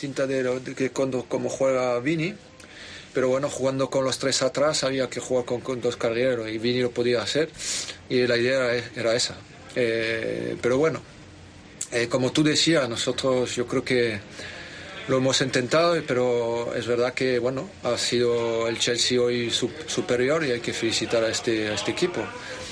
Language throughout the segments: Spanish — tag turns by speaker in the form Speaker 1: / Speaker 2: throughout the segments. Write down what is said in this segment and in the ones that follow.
Speaker 1: distinta de que como juega Vini, pero bueno, jugando con los tres atrás había que jugar con dos carrileros y Vini lo podía hacer y la idea era esa. Pero bueno, como tú decías, nosotros yo creo que lo hemos intentado, pero es verdad que bueno, ha sido el Chelsea hoy superior y hay que felicitar a este equipo.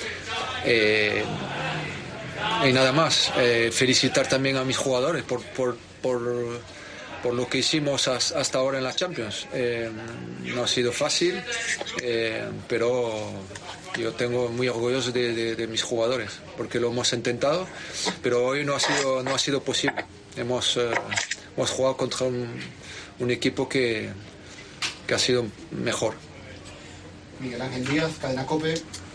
Speaker 1: Y nada más, felicitar también a mis jugadores por lo que hicimos hasta ahora en la Champions. No ha sido fácil, pero yo tengo muy orgulloso de mis jugadores porque lo hemos intentado, pero hoy no ha sido posible. Hemos jugado contra un equipo que ha sido mejor.
Speaker 2: Miguel Ángel Díaz, Cadena COPE.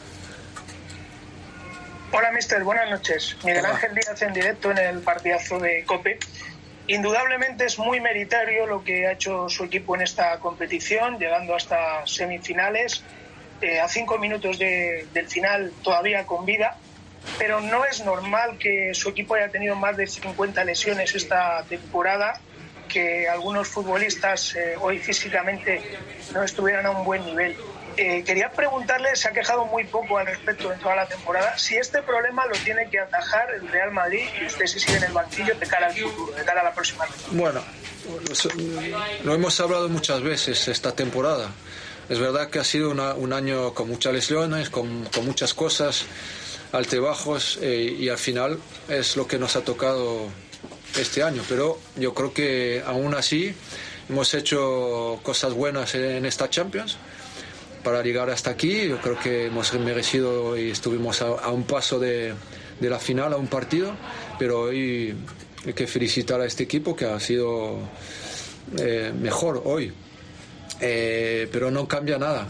Speaker 3: Hola, mister, buenas noches. Miguel
Speaker 1: Hola.
Speaker 3: Ángel Díaz en directo en el partidazo de COPE. Indudablemente es muy meritorio lo que ha hecho su equipo en esta competición, llegando hasta semifinales, a 5 minutos del final todavía con vida, pero no es normal que su equipo haya tenido más de 50 lesiones esta temporada, que algunos futbolistas hoy físicamente no estuvieran a un buen nivel. Quería preguntarle, se ha quejado muy poco al respecto en toda la temporada, si este problema lo tiene que atajar el Real Madrid y usted se sigue en el banquillo de cara al futuro, de cara a la próxima temporada.
Speaker 1: Bueno, lo hemos hablado muchas veces esta temporada. Es verdad que ha sido un año con muchas lesiones, con muchas cosas, altibajos, y al final es lo que nos ha tocado este año. Pero yo creo que aún así hemos hecho cosas buenas en esta Champions para llegar hasta aquí. Yo creo que hemos merecido y estuvimos a un paso de la final, a un partido, pero hoy hay que felicitar a este equipo que ha sido mejor hoy. Pero no cambia nada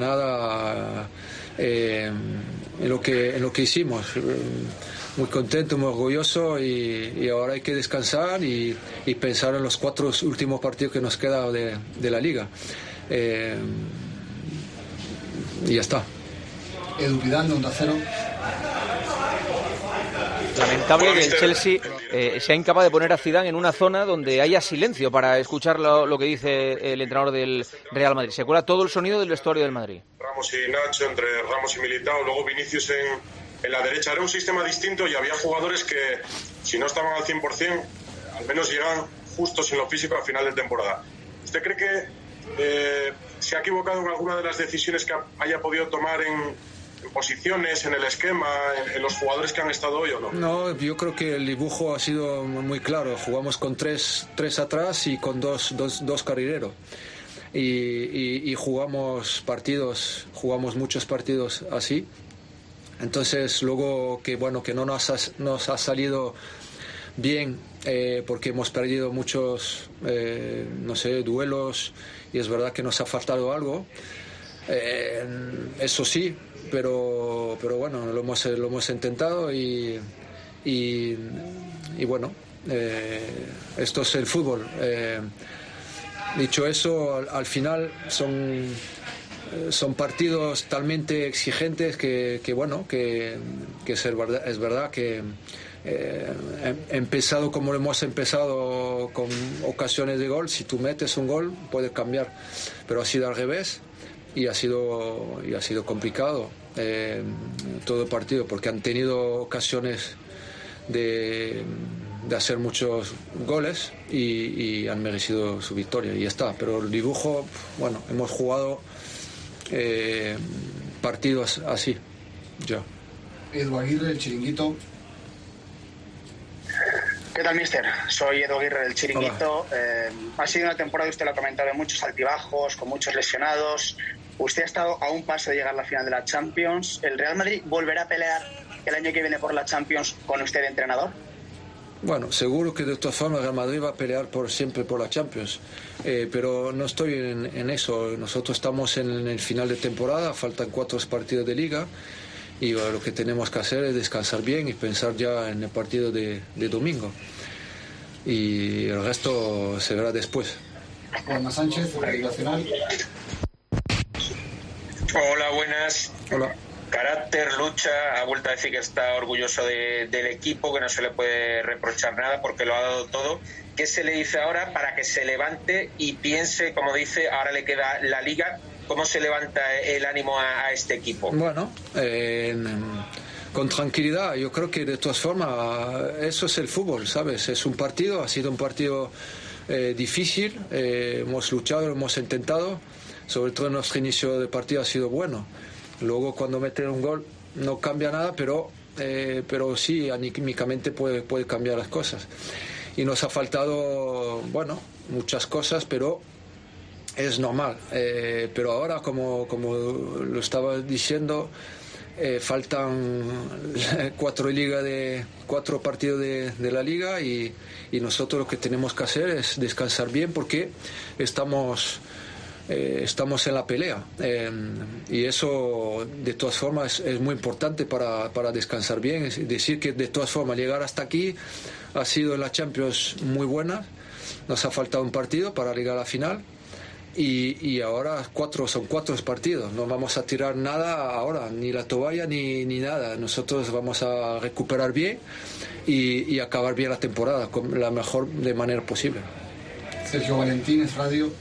Speaker 1: en lo que hicimos. Muy contento, muy orgulloso y ahora hay que descansar y pensar en los 4 últimos partidos que nos quedan de la liga. Y ya está.
Speaker 2: Edu Pidal, de Onda Cero.
Speaker 4: Lamentable que el Chelsea sea incapaz de poner a Zidane en una zona donde haya silencio para escuchar lo que dice el entrenador del Real Madrid. Se cuela todo el sonido del vestuario del Madrid.
Speaker 5: Ramos y Nacho, entre Ramos y Militao, luego Vinicius en la derecha. Era un sistema distinto y había jugadores que, si no estaban al 100%, al menos llegan justos en lo físico al final de temporada. ¿Usted cree que se ha equivocado en alguna de las decisiones que haya podido tomar en posiciones, en el esquema, en los jugadores que han estado hoy o no?
Speaker 1: No, yo creo que el dibujo ha sido muy claro. Jugamos con tres atrás y con dos carrileros. Y jugamos muchos partidos así. Entonces luego que no nos ha salido bien, porque hemos perdido muchos duelos y es verdad que nos ha faltado algo, eso sí, pero bueno, lo hemos intentado y bueno, esto es el fútbol. Dicho eso, al final son partidos talmente exigentes que es verdad que empezado como hemos empezado con ocasiones de gol. Si tú metes un gol puede cambiar, pero ha sido al revés y ha sido complicado todo el partido porque han tenido ocasiones de hacer muchos goles y han merecido su victoria y ya está. Pero el dibujo, bueno, hemos jugado partidos así ya.
Speaker 2: Edu Aguirre, El Chiringuito.
Speaker 6: ¿Qué tal, mister? Soy Edu Aguirre del Chiringuito. Ha sido una temporada, usted lo ha comentado, de muchos altibajos, con muchos lesionados. Usted ha estado a un paso de llegar a la final de la Champions. ¿El Real Madrid volverá a pelear el año que viene por la Champions con usted de entrenador?
Speaker 1: Bueno, seguro que de todas formas Real Madrid va a pelear siempre por la Champions, pero no estoy en eso. Nosotros estamos en el final de temporada, faltan 4 partidos de liga y lo que tenemos que hacer es descansar bien y pensar ya en el partido de domingo y el resto se verá después.
Speaker 2: Juanma Sánchez, Radio Nacional.
Speaker 7: Hola, buenas.
Speaker 1: Hola.
Speaker 7: carácter, lucha, ha vuelto a decir que está orgulloso del equipo, que no se le puede reprochar nada porque lo ha dado todo. ¿Qué se le dice ahora para que se levante y piense, como dice, ahora le queda la Liga? ¿Cómo se levanta el ánimo a este equipo?
Speaker 1: Bueno, con tranquilidad. Yo creo que de todas formas eso es el fútbol, ¿sabes? Es un partido, ha sido un partido difícil, hemos luchado, hemos intentado, sobre todo nuestro inicio de partido ha sido bueno. Luego cuando meten un gol no cambia nada, pero sí, anímicamente puede cambiar las cosas. Y nos ha faltado, bueno, muchas cosas, pero es normal. Pero ahora, como lo estaba diciendo, faltan 4 partidos de la Liga y nosotros lo que tenemos que hacer es descansar bien porque estamos en la pelea, y eso de todas formas es muy importante para descansar bien. Es decir, que de todas formas llegar hasta aquí ha sido en la Champions muy buena, nos ha faltado un partido para llegar a la final y ahora son 4 partidos, no vamos a tirar nada ahora, ni la toalla ni nada. Nosotros vamos a recuperar bien y acabar bien la temporada con la mejor de manera posible.
Speaker 2: Sergio Valentín, es Radio.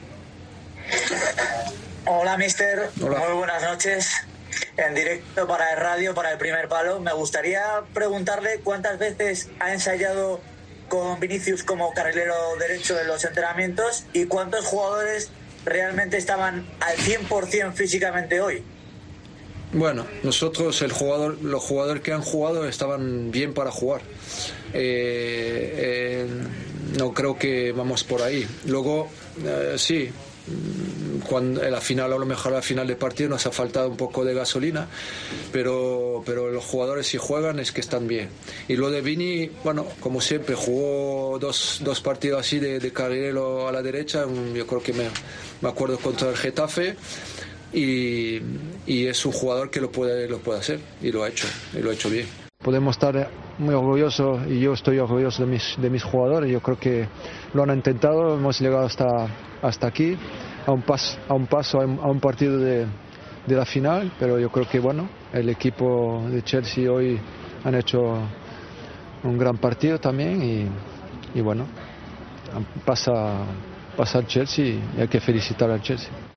Speaker 8: Hola, mister.
Speaker 1: Hola.
Speaker 8: Muy buenas noches. En directo para el radio, para el primer palo. Me gustaría preguntarle cuántas veces ha ensayado con Vinicius como carrilero derecho en los entrenamientos y cuántos jugadores realmente estaban al 100% físicamente hoy.
Speaker 1: Bueno, nosotros los jugadores que han jugado estaban bien para jugar. No creo que vamos por ahí. Luego, sí, cuando a lo mejor a la final del partido nos ha faltado un poco de gasolina, pero los jugadores si juegan es que están bien. Y lo de Vini, bueno, como siempre jugó dos partidos así de carrilero a la derecha. Yo creo que me acuerdo contra el Getafe y es un jugador que lo puede hacer y lo ha hecho bien. Podemos estar muy orgullosos y yo estoy orgulloso de mis jugadores. Yo creo que lo han intentado, hemos llegado hasta aquí, a un partido de la final, pero yo creo que bueno, el equipo de Chelsea hoy han hecho un gran partido también y bueno, pasa el Chelsea y hay que felicitar al Chelsea.